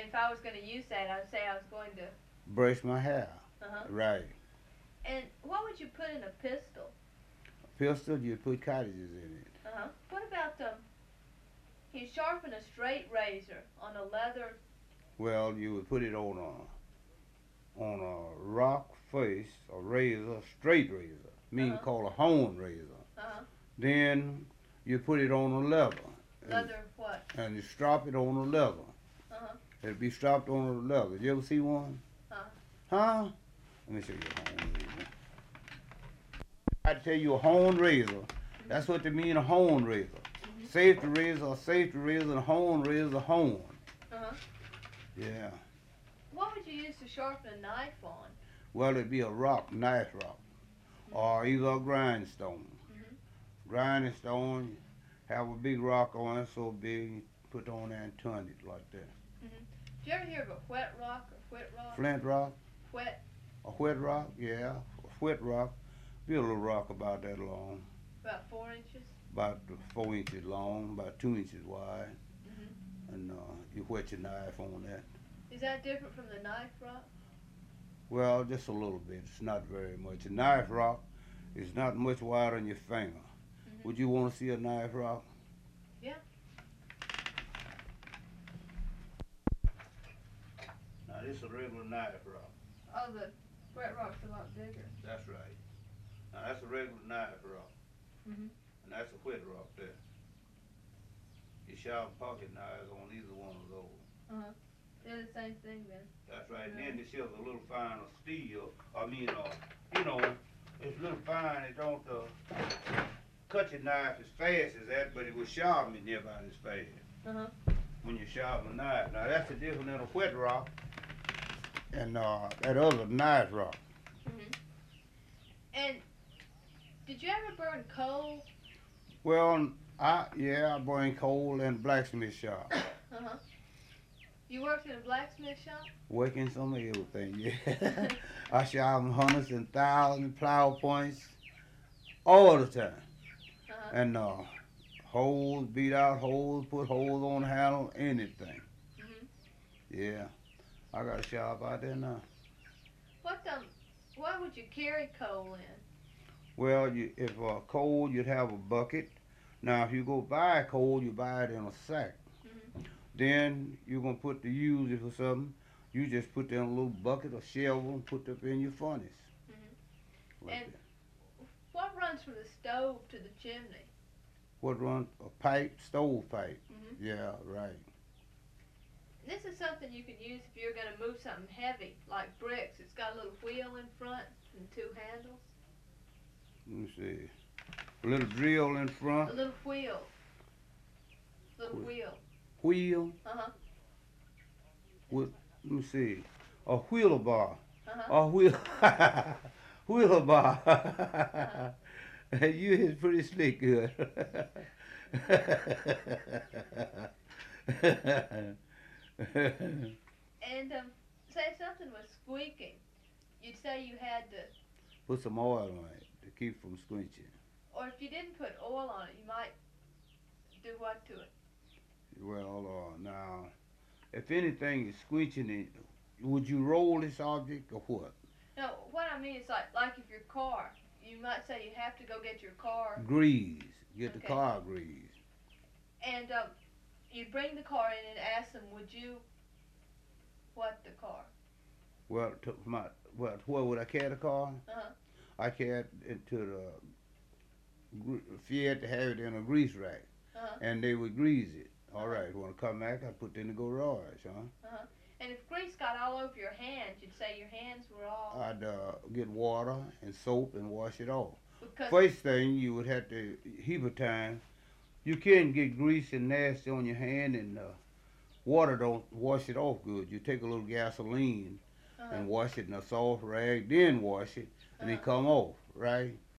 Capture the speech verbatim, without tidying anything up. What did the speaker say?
And if I was going to use that, I'd say I was going to. Brush my hair. Uh-huh. Right. And what would you put in a pistol? Pistol, you put cartridges in it. Uh-huh. What about um? You sharpen a straight razor on a leather. Well, you would put it on a on a rock face, a razor, straight razor, mean Uh-huh. called a hone razor. Uh-huh. Then you put it on a leather. And, Leather what? and you strap it on a leather. Uh-huh. It'll be strapped on a leather. You ever see one? Uh-huh. Huh? Let me show you a hone razor. I tell you a hone razor. That's what they mean a hone razor. Mm-hmm. Safety razor, a safety razor, and a hone razor, hone. Uh-huh. Yeah. What would you use to sharpen a knife on? Well, it'd be a rock, knife rock, Mm-hmm. or either a grindstone. Mm-hmm. Grindstone, have a big rock on it, so big, put on there and turn it like that. Mm-hmm. Did you ever hear of a whet rock or whet rock? Flint rock, Whet. a wet rock, yeah, a wet rock. Be a little rock about that long, About four inches. about four inches long, about two inches wide, Mm-hmm. and uh, you wet your knife on that. Is that different from the knife rock? Well, just a little bit. It's not very much. A knife rock is not much wider than your finger. Mm-hmm. Would you want to see a knife rock? Yeah. Now this is a regular knife rock. Oh, the whet rock's a lot bigger. That's right. Now that's a regular knife rock, Mm-hmm. and that's a whet rock there. You sharpen pocket knives on either one of those. Uh-huh. They're the same thing then. That's right. And Yeah. then this here's a little finer steel. I mean, uh, you know, it's little fine. It don't uh, cut your knife as fast as that, but it will sharpen it near about as fast Uh-huh. when you sharpen a knife. Now that's the difference in a whet rock and uh, that other knife rock. Mm-hmm. And did you ever burn coal? Well, I yeah, I bring coal and blacksmith shop. Uh-huh. You worked in a blacksmith shop? Working some of everything, yeah. I sharpen hundreds and thousands plow points all the time. Uh-huh. And uh, holes, beat out holes, put holes on the handle, anything. Mm-hmm. Yeah, I got a shop out there now. What um, why would you carry coal in? Well, you, if uh, coal, you'd have a bucket. Now, if you go buy coal, you buy it in a sack. Mm-hmm. Then you're gonna put to use it for something. You just put that in a little bucket or shovel and put it up in your furnace. Mm-hmm. Like And that. what runs from the stove to the chimney? What runs a pipe, stove pipe. Mm-hmm. Yeah, right. This is something you can use if you're going to move something heavy, like bricks. It's got a little wheel in front and two handles. Let me see. A little drill in A front, little wheel. Little Wh- wheel. wheel Uh-huh. with, let me see, a wheeler bar. Uh-huh. A wheel, wheeler bar. Uh-huh. You is pretty slick, good. And um, say if something was squeaking, you'd say you had to, Put some oil on it to keep from squinching. or if you didn't put oil on it, you might do what to it? Well, uh, now, if anything is squinching, it, would you roll this object or what? No, what I mean is like, like if your car, you might say you have to go get your car, Grease. Get the Okay. car greased. and um, you'd bring the car in and ask them, would you, what the car? Well, to my, well, where would I carry the car? Uh-huh. I carried it to the gr- Fiat to have it in a grease rack, Uh-huh. and they would grease it. All right, when I come back, I put it in the garage, huh? Uh-huh. And if grease got all over your hands, you'd say your hands were all, I'd uh, get water and soap and wash it off. because, First thing, you would have to, heap of time, you can get grease and nasty on your hand, and uh, water don't wash it off good. You take a little gasoline uh-huh. and wash it in a soft rag, then wash it, and it Uh-huh. come off, right?